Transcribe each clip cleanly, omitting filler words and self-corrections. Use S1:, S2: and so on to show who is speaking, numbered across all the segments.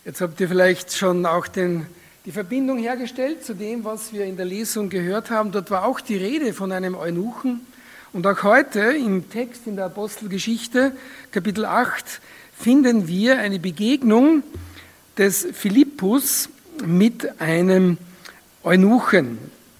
S1: Jetzt habt ihr vielleicht schon auch die Verbindung hergestellt zu dem, was wir in der Lesung gehört haben. Dort war auch die Rede von einem Eunuchen. Und auch heute im Text in der Apostelgeschichte, Kapitel 8, finden wir eine Begegnung des Philippus mit einem Eunuchen.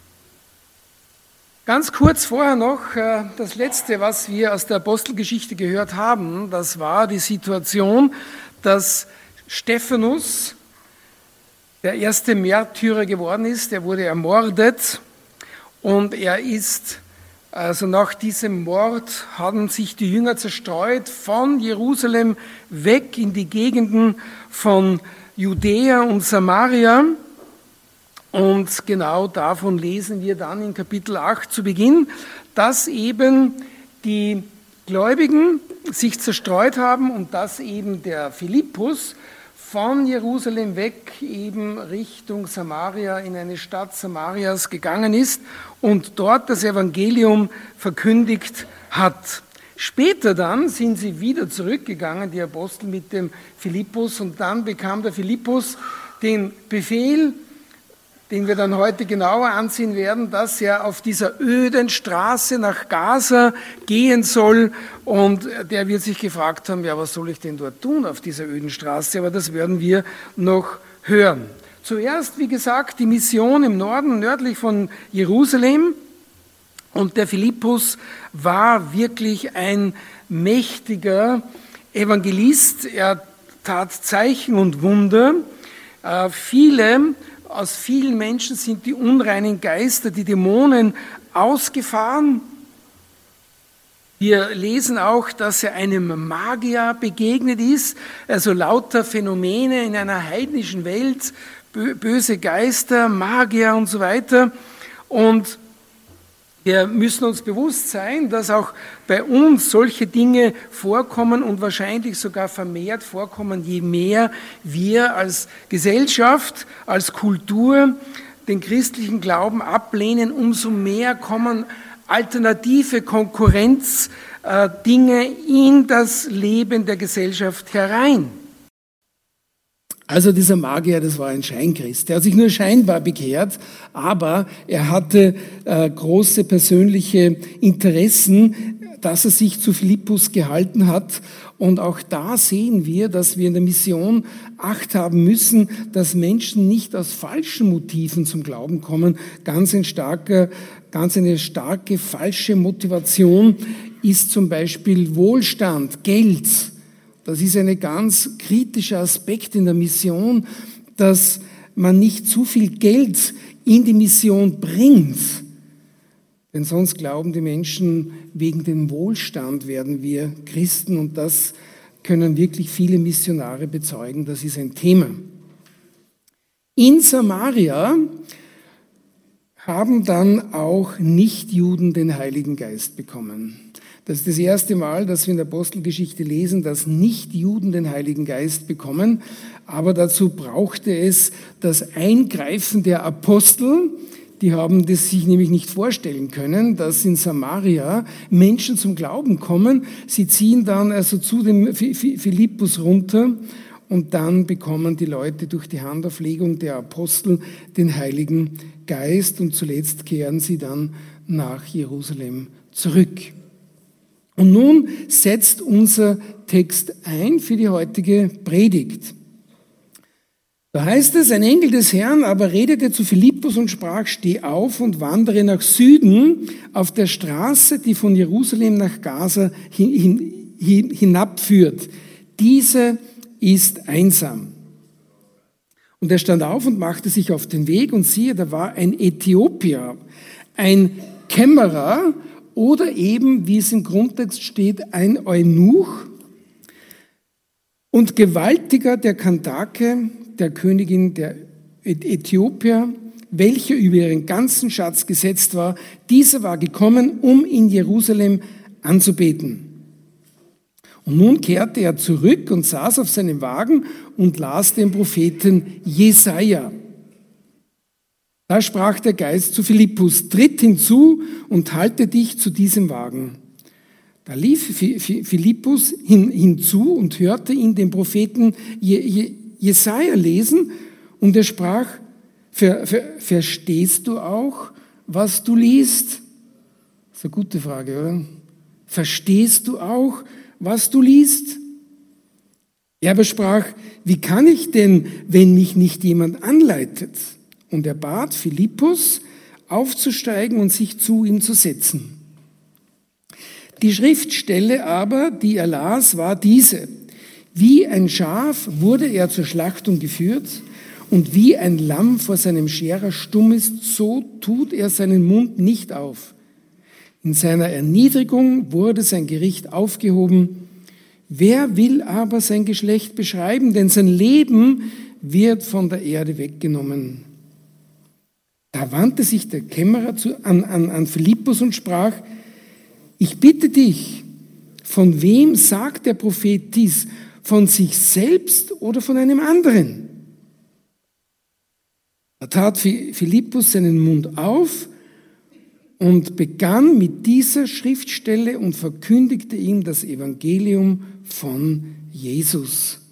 S1: Ganz kurz vorher noch, das Letzte, was wir aus der Apostelgeschichte gehört haben, das war die Situation, dass Stephanus der erste Märtyrer geworden ist. Er wurde ermordet und also nach diesem Mord haben sich die Jünger zerstreut von Jerusalem weg in die Gegenden von Judäa und Samaria. Und genau davon lesen wir dann in Kapitel 8 zu Beginn, dass eben die Gläubigen sich zerstreut haben und dass eben der Philippus von Jerusalem weg eben Richtung Samaria in eine Stadt Samarias gegangen ist und dort das Evangelium verkündigt hat. Später dann sind sie wieder zurückgegangen, die Apostel mit dem Philippus, und dann bekam der Philippus den Befehl, den wir dann heute genauer ansehen werden, dass er auf dieser öden Straße nach Gaza gehen soll. Und der wird sich gefragt haben, ja, was soll ich denn dort tun auf dieser öden Straße? Aber das werden wir noch hören. Zuerst, wie gesagt, die Mission im Norden, nördlich von Jerusalem. Und der Philippus war wirklich ein mächtiger Evangelist. Er tat Zeichen und Wunder. Aus vielen Menschen sind die unreinen Geister, die Dämonen ausgefahren. Wir lesen auch, dass er einem Magier begegnet ist, also lauter Phänomene in einer heidnischen Welt, böse Geister, Magier und so weiter. Und wir müssen uns bewusst sein, dass auch bei uns solche Dinge vorkommen und wahrscheinlich sogar vermehrt vorkommen, je mehr wir als Gesellschaft, als Kultur den christlichen Glauben ablehnen, umso mehr kommen alternative Konkurrenzdinge in das Leben der Gesellschaft herein. Also dieser Magier, das war ein Scheinchrist. Der hat sich nur scheinbar bekehrt, aber er hatte große persönliche Interessen, dass er sich zu Philippus gehalten hat. Und auch da sehen wir, dass wir in der Mission Acht haben müssen, dass Menschen nicht aus falschen Motiven zum Glauben kommen. Ganz eine starke falsche Motivation ist zum Beispiel Wohlstand, Geld. Das ist ein ganz kritischer Aspekt in der Mission, dass man nicht zu viel Geld in die Mission bringt. Denn sonst glauben die Menschen, wegen dem Wohlstand werden wir Christen, und das können wirklich viele Missionare bezeugen. Das ist ein Thema. In Samaria haben dann auch Nichtjuden den Heiligen Geist bekommen. Das ist das erste Mal, dass wir in der Apostelgeschichte lesen, dass Nichtjuden den Heiligen Geist bekommen. Aber dazu brauchte es das Eingreifen der Apostel. Die haben das sich nämlich nicht vorstellen können, dass in Samaria Menschen zum Glauben kommen. Sie ziehen dann also zu dem Philippus runter und dann bekommen die Leute durch die Handauflegung der Apostel den Heiligen Geist und zuletzt kehren sie dann nach Jerusalem zurück. Und nun setzt unser Text ein für die heutige Predigt. Da heißt es, ein Engel des Herrn aber redete zu Philippus und sprach, steh auf und wandere nach Süden auf der Straße, die von Jerusalem nach Gaza hinabführt. Diese ist einsam. Und er stand auf und machte sich auf den Weg, und siehe, da war ein Äthiopier, ein Kämmerer, oder eben, wie es im Grundtext steht, ein Eunuch und Gewaltiger der Kandake, der Königin der Äthiopier, welche über ihren ganzen Schatz gesetzt war. Dieser war gekommen, um in Jerusalem anzubeten. Und nun kehrte er zurück und saß auf seinem Wagen und las den Propheten Jesaja. Da sprach der Geist zu Philippus, tritt hinzu und halte dich zu diesem Wagen. Da lief Philippus hinzu und hörte ihn den Propheten Jesaja lesen und er sprach, verstehst du auch, was du liest? Das ist eine gute Frage, oder? Verstehst du auch, was du liest? Er aber sprach, wie kann ich denn, wenn mich nicht jemand anleitet? Und er bat Philippus, aufzusteigen und sich zu ihm zu setzen. Die Schriftstelle aber, die er las, war diese: Wie ein Schaf wurde er zur Schlachtung geführt, und wie ein Lamm vor seinem Scherer stumm ist, so tut er seinen Mund nicht auf. In seiner Erniedrigung wurde sein Gericht aufgehoben. Wer will aber sein Geschlecht beschreiben? Denn sein Leben wird von der Erde weggenommen. Da wandte sich der Kämmerer an Philippus und sprach, ich bitte dich, von wem sagt der Prophet dies? Von sich selbst oder von einem anderen? Da tat Philippus seinen Mund auf und begann mit dieser Schriftstelle und verkündigte ihm das Evangelium von Jesus.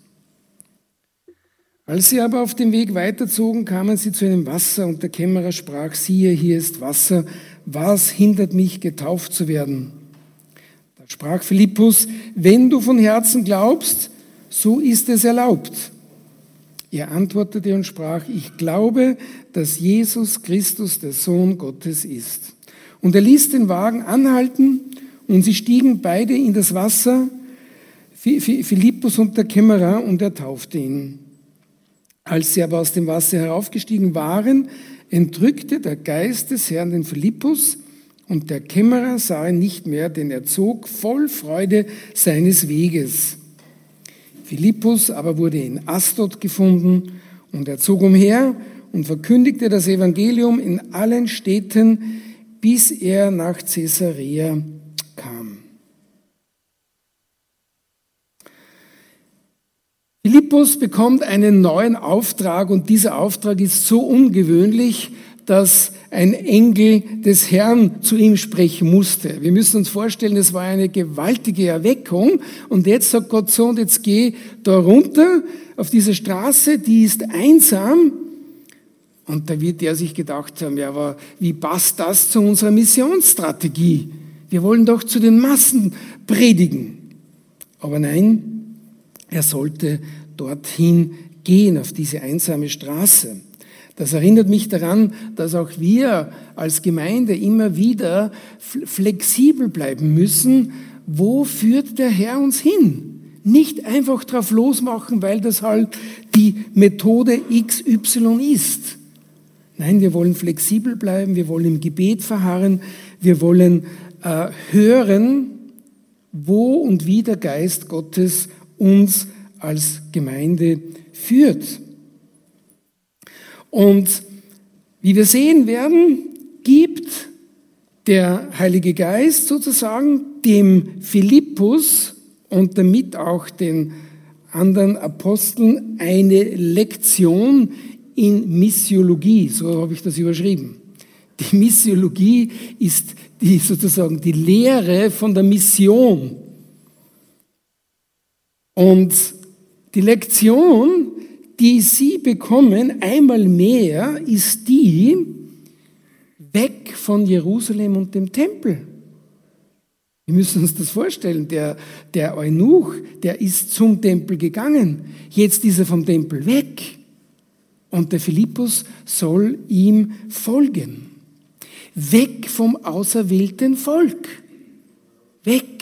S1: Als sie aber auf dem Weg weiterzogen, kamen sie zu einem Wasser und der Kämmerer sprach, siehe, hier ist Wasser, was hindert mich, getauft zu werden? Da sprach Philippus, wenn du von Herzen glaubst, so ist es erlaubt. Er antwortete und sprach, ich glaube, dass Jesus Christus der Sohn Gottes ist. Und er ließ den Wagen anhalten und sie stiegen beide in das Wasser, Philippus und der Kämmerer, und er taufte ihn. Als sie aber aus dem Wasser heraufgestiegen waren, entrückte der Geist des Herrn den Philippus und der Kämmerer sah ihn nicht mehr, denn er zog voll Freude seines Weges. Philippus aber wurde in Asdod gefunden und er zog umher und verkündigte das Evangelium in allen Städten, bis er nach Caesarea kam. Philippus bekommt einen neuen Auftrag und dieser Auftrag ist so ungewöhnlich, dass ein Engel des Herrn zu ihm sprechen musste. Wir müssen uns vorstellen, es war eine gewaltige Erweckung und jetzt sagt Gott so, und jetzt geh da runter auf diese Straße, die ist einsam. Und da wird er sich gedacht haben, ja, aber wie passt das zu unserer Missionsstrategie? Wir wollen doch zu den Massen predigen. Aber nein, er sollte dorthin gehen, auf diese einsame Straße. Das erinnert mich daran, dass auch wir als Gemeinde immer wieder flexibel bleiben müssen. Wo führt der Herr uns hin? Nicht einfach drauf losmachen, weil das halt die Methode XY ist. Nein, wir wollen flexibel bleiben, wir wollen im Gebet verharren, wir wollen hören, wo und wie der Geist Gottes uns als Gemeinde führt. Und wie wir sehen werden, gibt der Heilige Geist sozusagen dem Philippus und damit auch den anderen Aposteln eine Lektion in Missiologie, so habe ich das überschrieben. Die Missiologie ist sozusagen die Lehre von der Mission. Und die Lektion, die sie bekommen, einmal mehr, ist die, weg von Jerusalem und dem Tempel. Wir müssen uns das vorstellen, der Eunuch, der ist zum Tempel gegangen, jetzt ist er vom Tempel weg und der Philippus soll ihm folgen. Weg vom auserwählten Volk, weg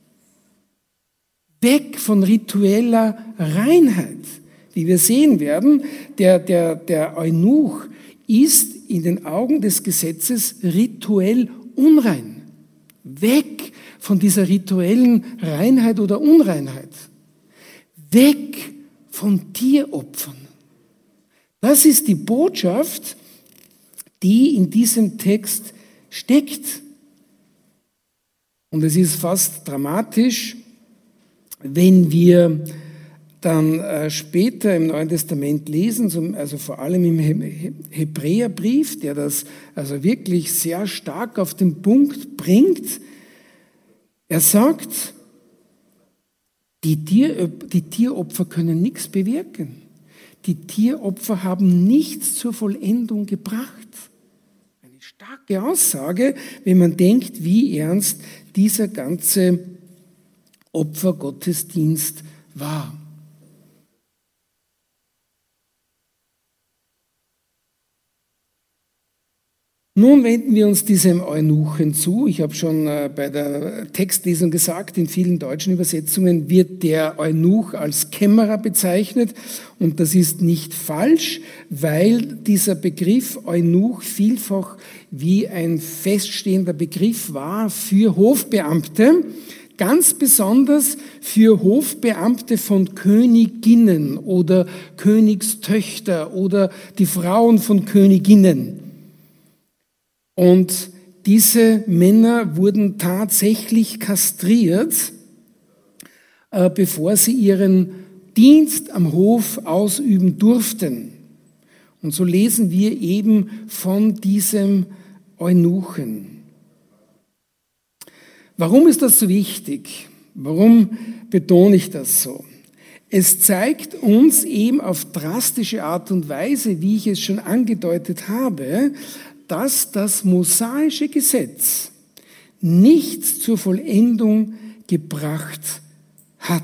S1: von ritueller Reinheit. Wie wir sehen werden, der Eunuch ist in den Augen des Gesetzes rituell unrein. Weg von dieser rituellen Reinheit oder Unreinheit. Weg von Tieropfern. Das ist die Botschaft, die in diesem Text steckt. Und es ist fast dramatisch, wenn wir dann später im Neuen Testament lesen, also vor allem im Hebräerbrief, der das also wirklich sehr stark auf den Punkt bringt. Er sagt, die Tieropfer können nichts bewirken. die Tieropfer haben nichts zur Vollendung gebracht. Eine starke Aussage, wenn man denkt, wie ernst dieser ganze Opfergottesdienst war. Nun wenden wir uns diesem Eunuchen zu. Ich habe schon bei der Textlesung gesagt, in vielen deutschen Übersetzungen wird der Eunuch als Kämmerer bezeichnet. Und das ist nicht falsch, weil dieser Begriff Eunuch vielfach wie ein feststehender Begriff war für Hofbeamte, ganz besonders für Hofbeamte von Königinnen oder Königstöchter oder die Frauen von Königinnen. Und diese Männer wurden tatsächlich kastriert, bevor sie ihren Dienst am Hof ausüben durften. Und so lesen wir eben von diesem Eunuchen. Warum ist das so wichtig? Warum betone ich das so? Es zeigt uns eben auf drastische Art und Weise, wie ich es schon angedeutet habe, dass das mosaische Gesetz nichts zur Vollendung gebracht hat.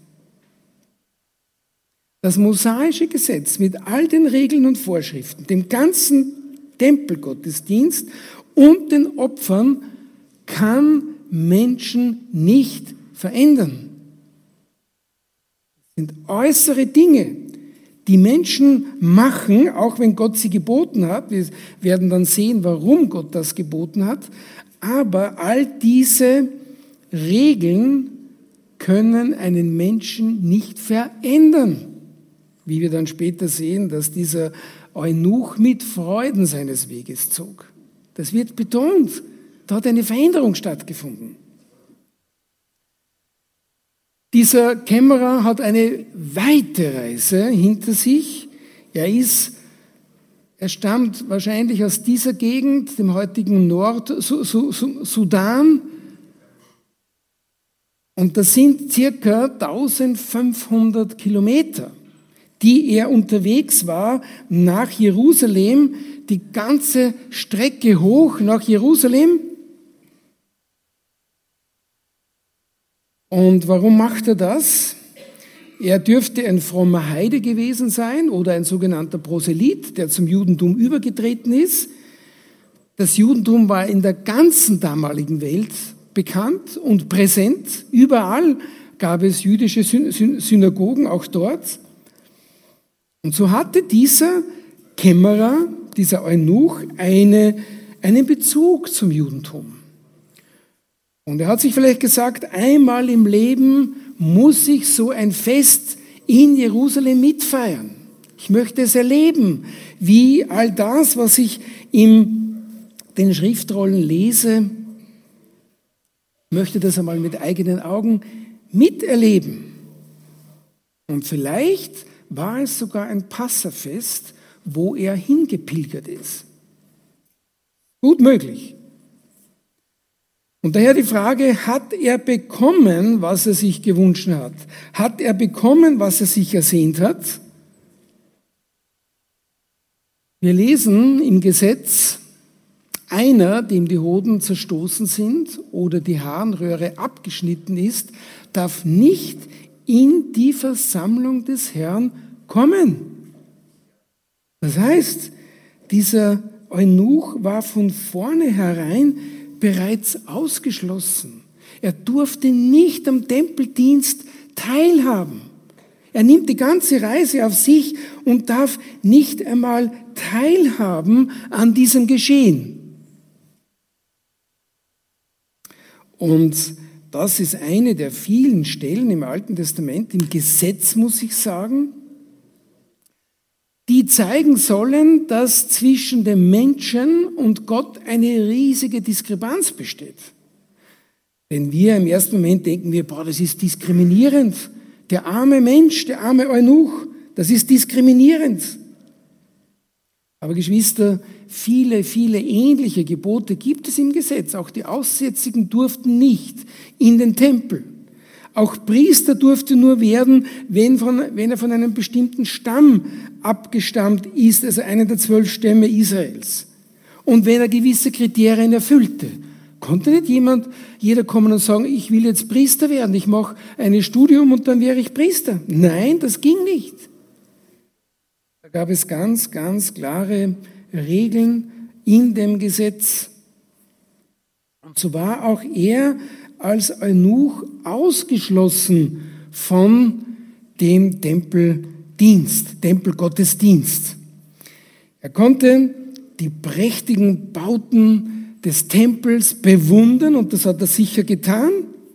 S1: Das mosaische Gesetz mit all den Regeln und Vorschriften, dem ganzen Tempelgottesdienst und den Opfern kann Menschen nicht verändern. Das sind äußere Dinge, die Menschen machen, auch wenn Gott sie geboten hat. Wir werden dann sehen, warum Gott das geboten hat. Aber all diese Regeln können einen Menschen nicht verändern. Wie wir dann später sehen, dass dieser Eunuch mit Freuden seines Weges zog. Das wird betont. Da hat eine Veränderung stattgefunden. Dieser Kämmerer hat eine weite Reise hinter sich. Er stammt wahrscheinlich aus dieser Gegend, dem heutigen Nordsudan. Und das sind circa 1500 Kilometer, die er unterwegs war nach Jerusalem, die ganze Strecke hoch nach Jerusalem. Und warum macht er das? Er dürfte ein frommer Heide gewesen sein oder ein sogenannter Proselyt, der zum Judentum übergetreten ist. Das Judentum war in der ganzen damaligen Welt bekannt und präsent. Überall gab es jüdische Synagogen, auch dort. Und so hatte dieser Kämmerer, dieser Eunuch, einen Bezug zum Judentum. Und er hat sich vielleicht gesagt, einmal im Leben muss ich so ein Fest in Jerusalem mitfeiern. Ich möchte es erleben, wie all das, was ich in den Schriftrollen lese, möchte das einmal mit eigenen Augen miterleben. Und vielleicht war es sogar ein Passafest, wo er hingepilgert ist. Gut möglich. Und daher die Frage, hat er bekommen, was er sich gewünscht hat? Hat er bekommen, was er sich ersehnt hat? Wir lesen im Gesetz, einer, dem die Hoden zerstoßen sind oder die Harnröhre abgeschnitten ist, darf nicht in die Versammlung des Herrn kommen. Das heißt, dieser Eunuch war von vornherein bereits ausgeschlossen. Er durfte nicht am Tempeldienst teilhaben. Er nimmt die ganze Reise auf sich und darf nicht einmal teilhaben an diesem Geschehen. Und das ist eine der vielen Stellen im Alten Testament, im Gesetz muss ich sagen, die zeigen sollen, dass zwischen dem Menschen und Gott eine riesige Diskrepanz besteht. Denn wir im ersten Moment denken wir, das ist diskriminierend. Der arme Mensch, der arme Eunuch, das ist diskriminierend. Aber Geschwister, viele, viele ähnliche Gebote gibt es im Gesetz. Auch die Aussätzigen durften nicht in den Tempel.
S2: Auch Priester durfte nur werden, wenn er von einem bestimmten Stamm abgestammt ist, also einen der 12 Stämme Israels. Und wenn er gewisse Kriterien erfüllte. Konnte nicht jeder kommen und sagen, ich will jetzt Priester werden, ich mache ein Studium und dann wäre ich Priester. Nein, das ging nicht. Da gab es ganz, ganz klare Regeln in dem Gesetz. Und so war auch er als Eunuch ausgeschlossen von dem Tempelgottesdienst. Er konnte die prächtigen Bauten des Tempels bewundern und das hat er sicher getan.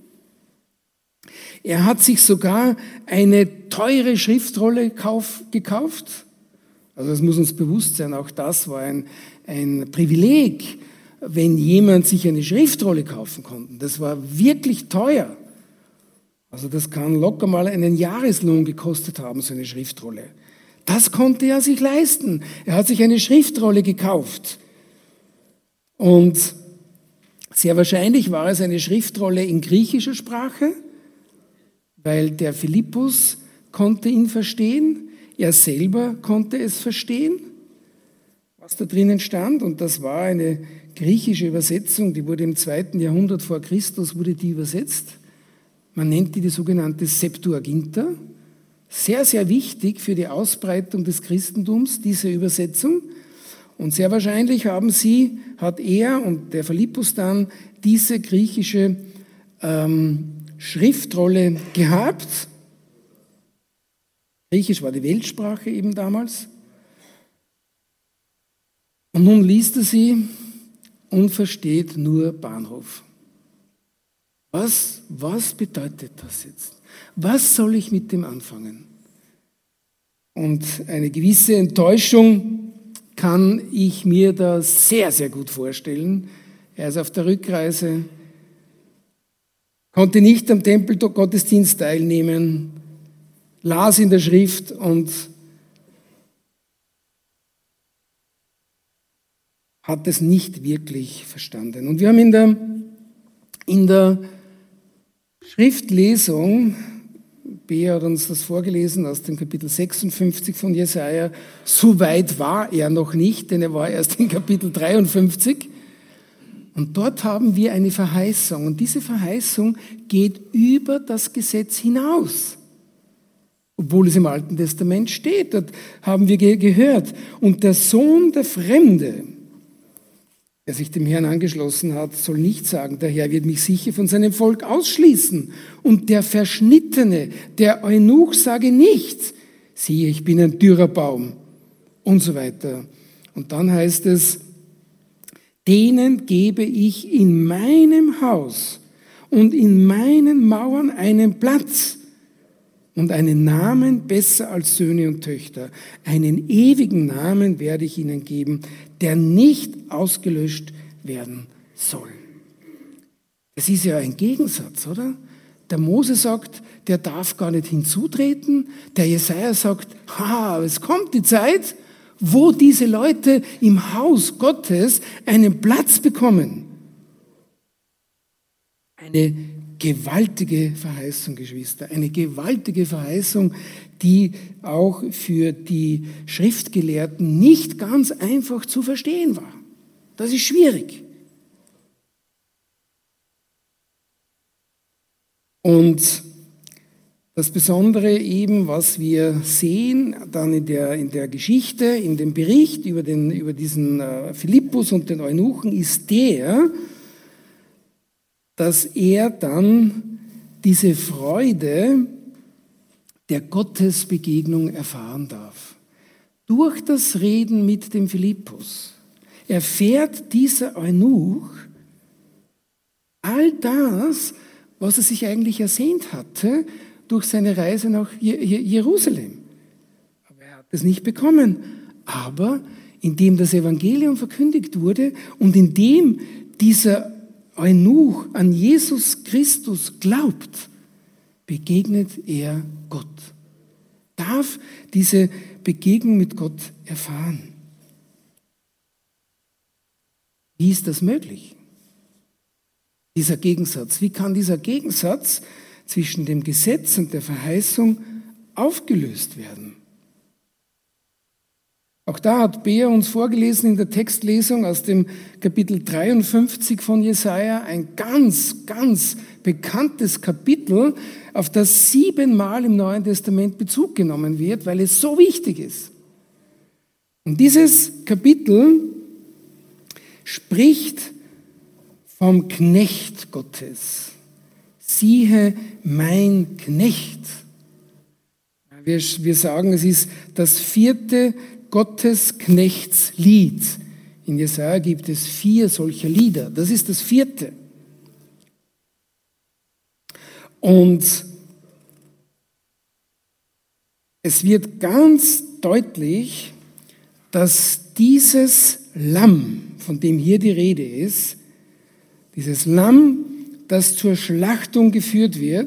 S2: Er hat sich sogar eine teure Schriftrolle gekauft. Also das muss uns bewusst sein, auch das war ein Privileg, wenn jemand sich eine Schriftrolle kaufen konnte. Das war wirklich teuer. Also das kann locker mal einen Jahreslohn gekostet haben, so eine Schriftrolle. Das konnte er sich leisten. Er hat sich eine Schriftrolle gekauft. Und sehr wahrscheinlich war es eine Schriftrolle in griechischer Sprache, weil der Philippus konnte ihn verstehen, er selber konnte es verstehen, was da drinnen stand. Und das war eine griechische Übersetzung, die wurde im 2. Jahrhundert vor Christus wurde die übersetzt. Man nennt die sogenannte Septuaginta. Sehr, sehr wichtig für die Ausbreitung des Christentums, diese Übersetzung. Und sehr wahrscheinlich hat er und der Philippus dann diese griechische Schriftrolle gehabt. Griechisch war die Weltsprache eben damals. Und nun liest er sie und versteht nur Bahnhof. Was bedeutet das jetzt? Was soll ich mit dem anfangen? Und eine gewisse Enttäuschung kann ich mir da sehr, sehr gut vorstellen. Er ist auf der Rückreise, konnte nicht am Tempelgottesdienst teilnehmen, las in der Schrift und hat es nicht wirklich verstanden. Und wir haben in der Schriftlesung, Bea hat uns das vorgelesen aus dem Kapitel 56 von Jesaja, so weit war er noch nicht, denn er war erst in Kapitel 53. Und dort haben wir eine Verheißung. Und diese Verheißung geht über das Gesetz hinaus. Obwohl es im Alten Testament steht, dort haben wir gehört. Und der Sohn der Fremde, der sich dem Herrn angeschlossen hat, soll nicht sagen, der Herr wird mich sicher von seinem Volk ausschließen. Und der Verschnittene, der Eunuch, sage nicht, siehe, ich bin ein dürrer Baum und so weiter. Und dann heißt es, denen gebe ich in meinem Haus und in meinen Mauern einen Platz und einen Namen besser als Söhne und Töchter. Einen ewigen Namen werde ich ihnen geben, der nicht ausgelöscht werden soll. Das ist ja ein Gegensatz, oder? Der Mose sagt, der darf gar nicht hinzutreten. Der Jesaja sagt, es kommt die Zeit, wo diese Leute im Haus Gottes einen Platz bekommen. Eine gewaltige Verheißung, Geschwister, eine gewaltige Verheißung, die auch für die Schriftgelehrten nicht ganz einfach zu verstehen war. Das ist schwierig. Und das Besondere eben, was wir sehen, dann in der Geschichte, in dem Bericht über diesen Philippus und den Eunuchen, ist dass er dann diese Freude der Gottesbegegnung erfahren darf. Durch das Reden mit dem Philippus erfährt dieser Eunuch all das, was er sich eigentlich ersehnt hatte durch seine Reise nach Jerusalem. Aber er hat es nicht bekommen. Aber indem das Evangelium verkündigt wurde und indem dieser Eunuch an Jesus Christus glaubt, begegnet er Gott. Darf diese Begegnung mit Gott erfahren. Wie ist das möglich? Dieser Gegensatz. Wie kann dieser Gegensatz zwischen dem Gesetz und der Verheißung aufgelöst werden. Auch da hat Bea uns vorgelesen in der Textlesung aus dem Kapitel 53 von Jesaja, ein ganz, ganz bekanntes Kapitel, auf das 7-mal im Neuen Testament Bezug genommen wird, weil es so wichtig ist. Und dieses Kapitel spricht vom Knecht Gottes. Siehe, mein Knecht. Wir sagen, es ist das 4. Gottesknechtslied. In Jesaja gibt es 4 solcher Lieder. Das ist das 4. Und es wird ganz deutlich, dass dieses Lamm, von dem hier die Rede ist, dieses Lamm, das zur Schlachtung geführt wird,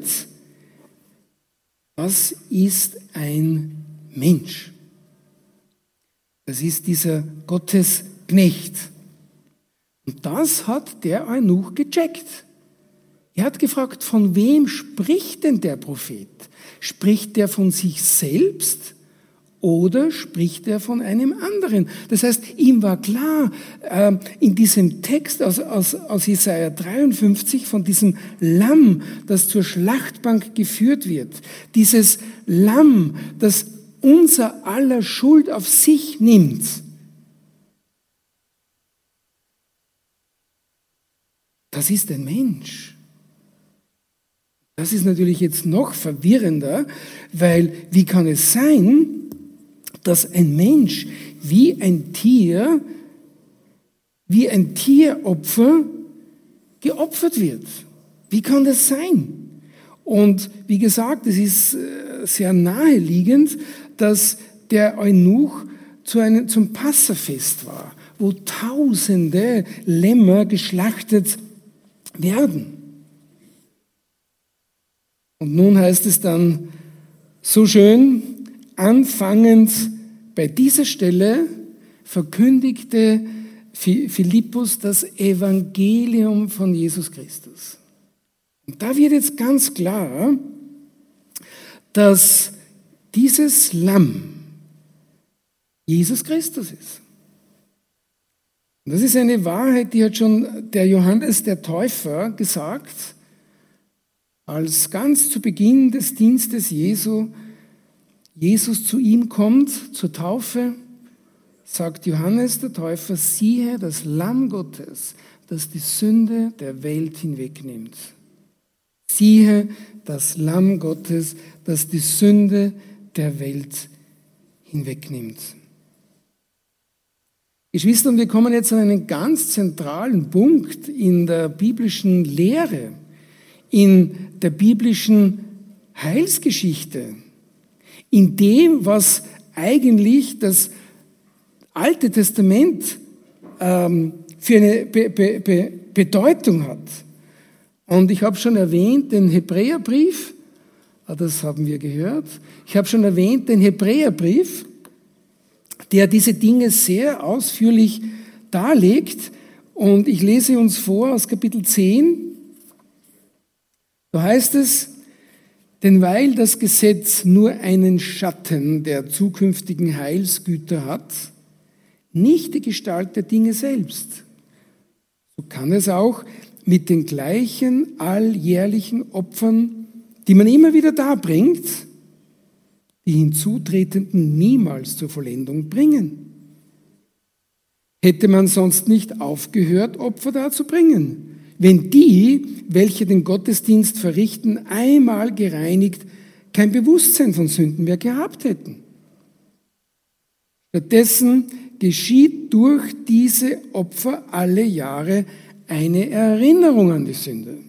S2: das ist ein Mensch. Das ist dieser Gottesknecht. Und das hat der Eunuch gecheckt. Er hat gefragt, von wem spricht denn der Prophet? Spricht der von sich selbst oder spricht er von einem anderen? Das heißt, ihm war klar, in diesem Text aus Jesaja 53 von diesem Lamm, das zur Schlachtbank geführt wird, dieses Lamm, das unser aller Schuld auf sich nimmt. Das ist ein Mensch. Das ist natürlich jetzt noch verwirrender, weil wie kann es sein, dass ein Mensch wie ein Tieropfer geopfert wird? Wie kann das sein? Und wie gesagt, es ist sehr naheliegend, dass der Eunuch zum Passafest war, wo tausende Lämmer geschlachtet werden. Und nun heißt es dann so schön, anfangend bei dieser Stelle verkündigte Philippus das Evangelium von Jesus Christus. Und da wird jetzt ganz klar, dass dieses Lamm Jesus Christus ist. Und das ist eine Wahrheit, die hat schon der Johannes der Täufer gesagt, als ganz zu Beginn des Dienstes Jesu Jesus zu ihm kommt, zur Taufe, sagt Johannes der Täufer, siehe das Lamm Gottes, das die Sünde der Welt hinwegnimmt. Siehe das Lamm Gottes, das die Sünde der Welt hinwegnimmt. Geschwister, und wir kommen jetzt an einen ganz zentralen Punkt in der biblischen Lehre, in der biblischen Heilsgeschichte, in dem, was eigentlich das Alte Testament für eine Bedeutung hat. Und ich habe schon erwähnt den Hebräerbrief, das haben wir gehört. Ich habe schon erwähnt den Hebräerbrief, der diese Dinge sehr ausführlich darlegt. Und ich lese uns vor aus Kapitel 10. Da heißt es, denn weil das Gesetz nur einen Schatten der zukünftigen Heilsgüter hat, nicht die Gestalt der Dinge selbst, so kann es auch mit den gleichen alljährlichen Opfern, die man immer wieder darbringt, die Hinzutretenden niemals zur Vollendung bringen. Hätte man sonst nicht aufgehört, Opfer darzubringen, wenn die, welche den Gottesdienst verrichten, einmal gereinigt, kein Bewusstsein von Sünden mehr gehabt hätten. Stattdessen geschieht durch diese Opfer alle Jahre eine Erinnerung an die Sünde.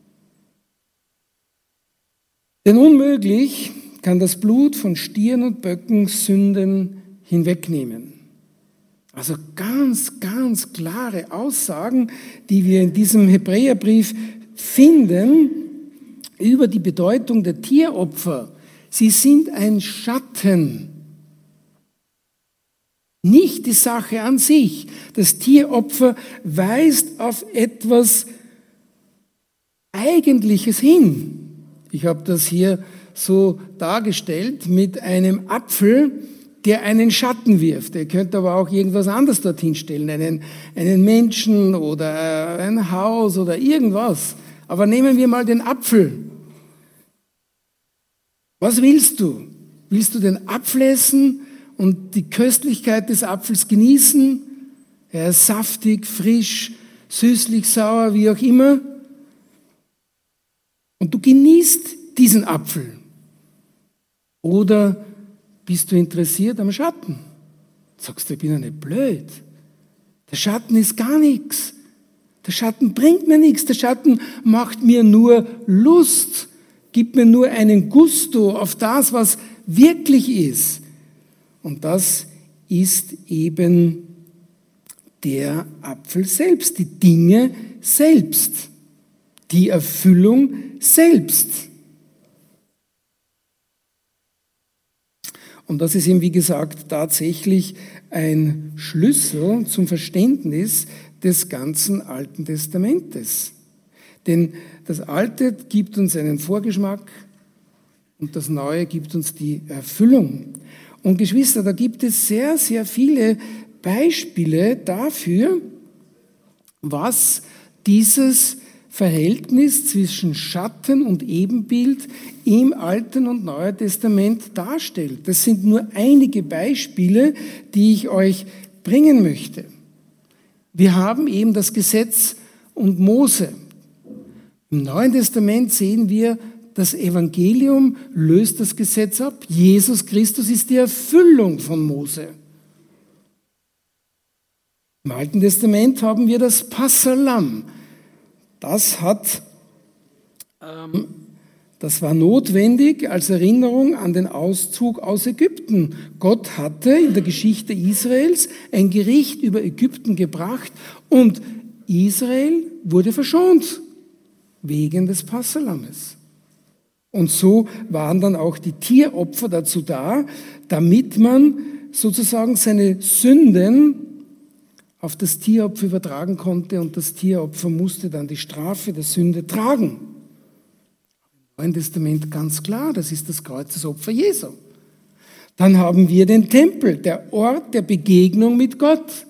S2: Denn unmöglich kann das Blut von Stieren und Böcken Sünden hinwegnehmen. Also ganz, ganz klare Aussagen, die wir in diesem Hebräerbrief finden über die Bedeutung der Tieropfer. Sie sind ein Schatten, nicht die Sache an sich. Das Tieropfer weist auf etwas Eigentliches hin. Ich habe das hier so dargestellt mit einem Apfel, der einen Schatten wirft. Ihr könnt aber auch irgendwas anderes dorthin stellen, einen Menschen oder ein Haus oder irgendwas. Aber nehmen wir mal den Apfel. Was willst du? Willst du den Apfel essen und die Köstlichkeit des Apfels genießen? Er ist saftig, frisch, süßlich, sauer, wie auch immer. Und du genießt diesen Apfel. Oder bist du interessiert am Schatten? Sagst du, ich bin ja nicht blöd. Der Schatten ist gar nichts. Der Schatten bringt mir nichts. Der Schatten macht mir nur Lust, gibt mir nur einen Gusto auf das, was wirklich ist. Und das ist eben der Apfel selbst, die Dinge selbst, die Erfüllung selbst. Und das ist eben, wie gesagt, tatsächlich ein Schlüssel zum Verständnis des ganzen Alten Testamentes. Denn das Alte gibt uns einen Vorgeschmack und das Neue gibt uns die Erfüllung. Und Geschwister, da gibt es sehr, sehr viele Beispiele dafür, was dieses Verhältnis zwischen Schatten und Ebenbild im Alten und Neuen Testament darstellt. Das sind nur einige Beispiele, die ich euch bringen möchte. Wir haben eben das Gesetz und Mose. Im Neuen Testament sehen wir, das Evangelium löst das Gesetz ab. Jesus Christus ist die Erfüllung von Mose. Im Alten Testament haben wir das Passalamm. Das war notwendig als Erinnerung an den Auszug aus Ägypten. Gott hatte in der Geschichte Israels ein Gericht über Ägypten gebracht und Israel wurde verschont wegen des Passalammes. Und so waren dann auch die Tieropfer dazu da, damit man sozusagen seine Sünden auf das Tieropfer übertragen konnte und das Tieropfer musste dann die Strafe der Sünde tragen. Im Neuen Testament ganz klar, das ist das Kreuzesopfer Jesu. Dann haben wir den Tempel, der Ort der Begegnung mit Gott.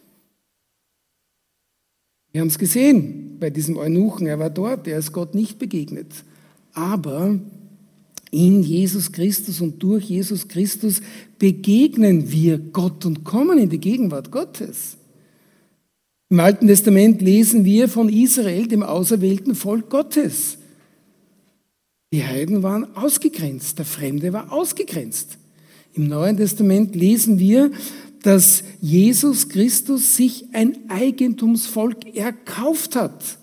S2: Wir haben es gesehen bei diesem Eunuchen, er war dort, er ist Gott nicht begegnet. Aber in Jesus Christus und durch Jesus Christus begegnen wir Gott und kommen in die Gegenwart Gottes. Im Alten Testament lesen wir von Israel, dem auserwählten Volk Gottes. Die Heiden waren ausgegrenzt, der Fremde war ausgegrenzt. Im Neuen Testament lesen wir, dass Jesus Christus sich ein Eigentumsvolk erkauft hat,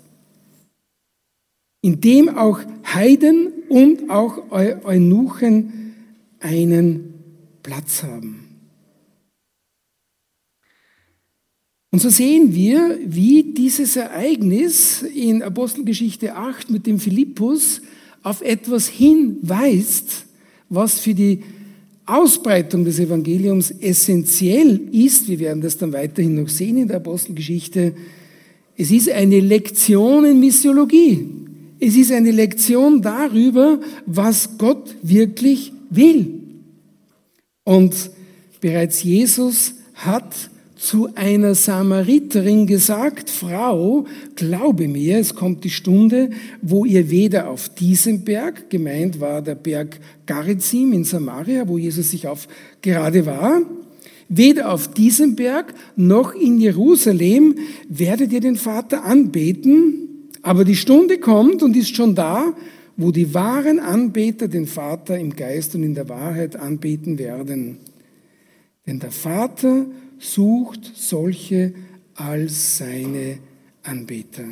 S2: in dem auch Heiden und auch Eunuchen einen Platz haben. Und so sehen wir, wie dieses Ereignis in Apostelgeschichte 8 mit dem Philippus auf etwas hinweist, was für die Ausbreitung des Evangeliums essentiell ist. Wir werden das dann weiterhin noch sehen in der Apostelgeschichte. Es ist eine Lektion in Missiologie. Es ist eine Lektion darüber, was Gott wirklich will. Und bereits Jesus hat zu einer Samariterin gesagt, Frau, glaube mir, es kommt die Stunde, wo ihr weder auf diesem Berg, gemeint war der Berg Garizim in Samaria, wo Jesus sich gerade war, weder auf diesem Berg noch in Jerusalem werdet ihr den Vater anbeten, aber die Stunde kommt und ist schon da, wo die wahren Anbeter den Vater im Geist und in der Wahrheit anbeten werden. Denn der Vater sucht solche als seine Anbeter.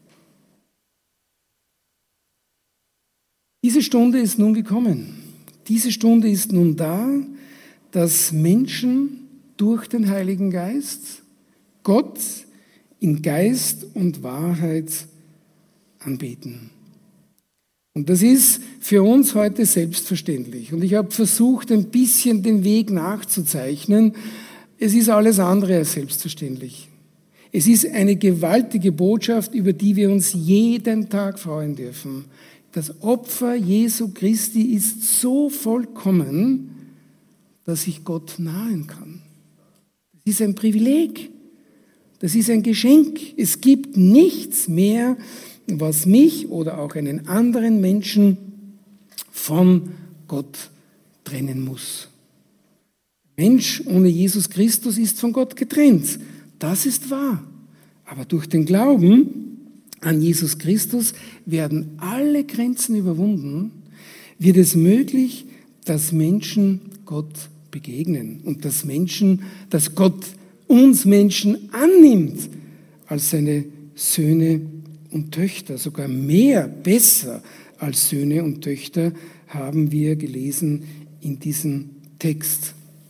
S2: Diese Stunde ist nun gekommen. Diese Stunde ist nun da, dass Menschen durch den Heiligen Geist Gott in Geist und Wahrheit anbeten. Und das ist für uns heute selbstverständlich. Und ich habe versucht, ein bisschen den Weg nachzuzeichnen. Es ist alles andere als selbstverständlich. Es ist eine gewaltige Botschaft, über die wir uns jeden Tag freuen dürfen. Das Opfer Jesu Christi ist so vollkommen, dass ich Gott nahen kann. Das ist ein Privileg. Das ist ein Geschenk. Es gibt nichts mehr, was mich oder auch einen anderen Menschen von Gott trennen muss. Der Mensch ohne Jesus Christus ist von Gott getrennt. Das ist wahr. Aber durch den Glauben an Jesus Christus werden alle Grenzen überwunden, wird es möglich, dass Menschen Gott begegnen und dass Gott uns Menschen annimmt als seine Söhne und Töchter, sogar mehr, besser als Söhne und Töchter, haben wir gelesen in diesem Text.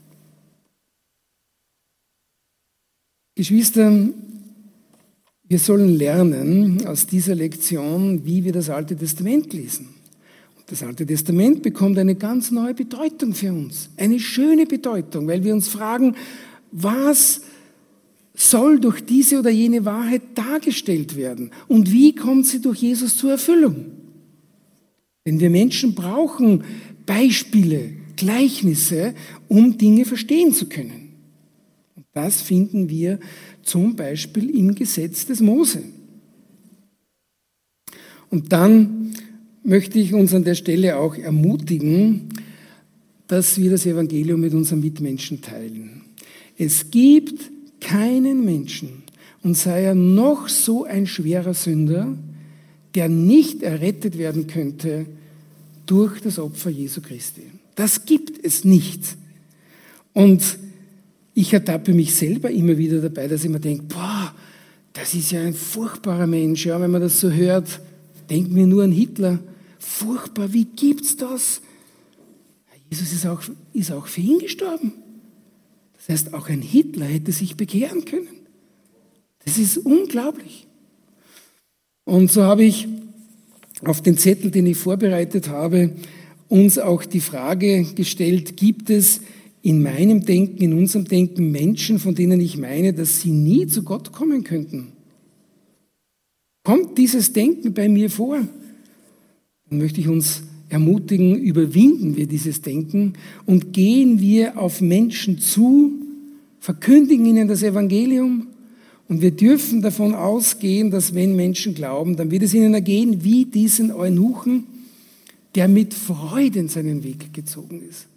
S2: Geschwister, wir sollen lernen aus dieser Lektion, wie wir das Alte Testament lesen. Und das Alte Testament bekommt eine ganz neue Bedeutung für uns, eine schöne Bedeutung, weil wir uns fragen, was soll durch diese oder jene Wahrheit dargestellt werden und wie kommt sie durch Jesus zur Erfüllung? Denn wir Menschen brauchen Beispiele, Gleichnisse, um Dinge verstehen zu können. Und das finden wir zum Beispiel im Gesetz des Mose. Und dann möchte ich uns an der Stelle auch ermutigen, dass wir das Evangelium mit unseren Mitmenschen teilen. Es gibt keinen Menschen, und sei er noch so ein schwerer Sünder, der nicht errettet werden könnte durch das Opfer Jesu Christi. Das gibt es nicht. Und ich ertappe mich selber immer wieder dabei, dass ich mir denke, boah, das ist ja ein furchtbarer Mensch. Ja, wenn man das so hört, denken wir nur an Hitler. Furchtbar, wie gibt's das? Jesus ist auch für ihn gestorben. Das heißt, auch ein Hitler hätte sich bekehren können. Das ist unglaublich. Und so habe ich auf den Zettel, den ich vorbereitet habe, uns auch die Frage gestellt, gibt es in meinem Denken, in unserem Denken Menschen, von denen ich meine, dass sie nie zu Gott kommen könnten? Kommt dieses Denken bei mir vor? Dann möchte ich uns ermutigen, überwinden wir dieses Denken und gehen wir auf Menschen zu, verkündigen ihnen das Evangelium und wir dürfen davon ausgehen, dass wenn Menschen glauben, dann wird es ihnen ergehen wie diesen Eunuchen, der mit Freude in seinen Weg gezogen ist.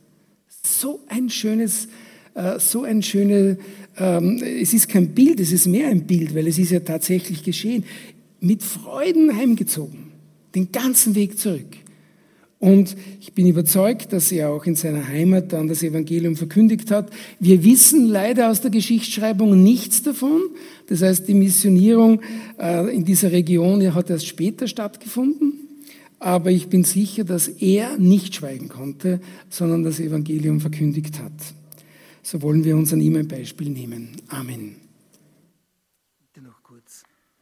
S2: Es ist kein Bild, es ist mehr ein Bild, weil es ist ja tatsächlich geschehen. Mit Freuden heimgezogen, den ganzen Weg zurück. Und ich bin überzeugt, dass er auch in seiner Heimat dann das Evangelium verkündigt hat. Wir wissen leider aus der Geschichtsschreibung nichts davon. Das heißt, die Missionierung in dieser Region hat erst später stattgefunden. Aber ich bin sicher, dass er nicht schweigen konnte, sondern das Evangelium verkündigt hat. So wollen wir uns an ihm ein Beispiel nehmen. Amen. Bitte noch kurz.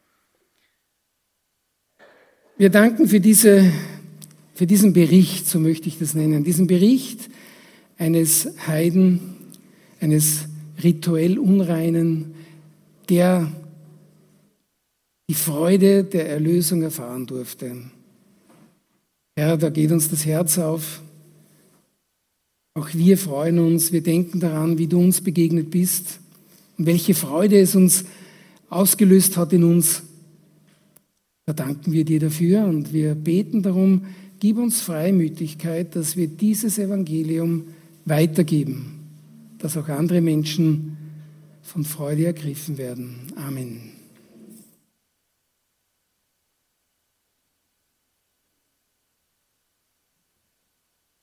S2: Wir danken für diesen Bericht, so möchte ich das nennen, diesen Bericht eines Heiden, eines rituell Unreinen, der die Freude der Erlösung erfahren durfte. Herr, da geht uns das Herz auf. Auch wir freuen uns, wir denken daran, wie du uns begegnet bist und welche Freude es uns ausgelöst hat in uns. Da danken wir dir dafür und wir beten darum, gib uns Freimütigkeit, dass wir dieses Evangelium weitergeben, dass auch andere Menschen von Freude ergriffen werden. Amen.